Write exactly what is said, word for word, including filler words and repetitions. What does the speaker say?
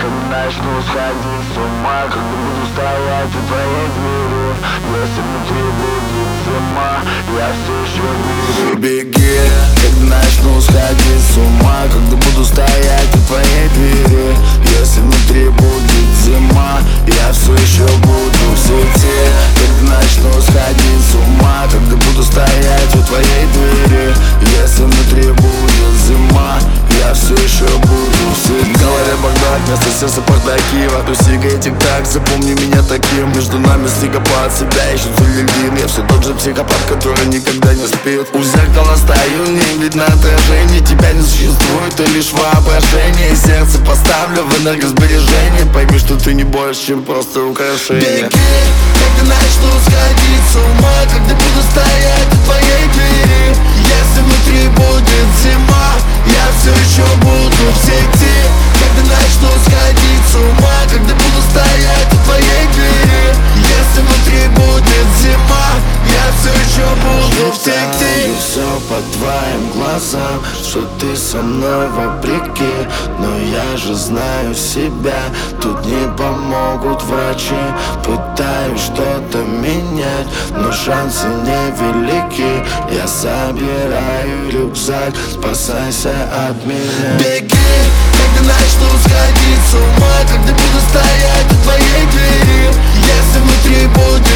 когда начну сходить с ума, когда буду стоять у твоей двери. Если внутри будет зима, я все еще буду. Беги, когда начну сходить с ума, когда буду стоять у твоей двери. Если внутри будет зима, я все еще буду в сети. Когда начну сходить с ума, когда буду стоять у твоей двери. Если внутри будет зима, я все еще буду в сети. В голове Багдад, вместо сердца Бахдаки. В тусига и тик-так, запомни меня таким. Между нами снегопад, себя ищут Зулильдин. Я все тот же психопат, который никогда не спит. У зеркала стою, не видно отражение. Тебя не существует, ты лишь воображение. Сердце поставлю в энергосбережение. Пойми, что ты не больше, чем просто украшение. Беги, когда начну сходить с ума, когда буду стоять у твоей двери. Если внутри будет зима, я все еще буду в сети. Когда начну сходить с ума, когда буду стоять у твоей двери. Если внутри будет зима, я все еще буду в сети. Все по твоим глазам, что ты со мной вопреки. Но я же знаю себя, тут не помогут врачи. Пытаюсь что-то менять, но шансы невелики. Я собираю рюкзак, спасайся от меня. Беги, когда начну сходить с ума, когда буду стоять у твоей двери. Если внутри будет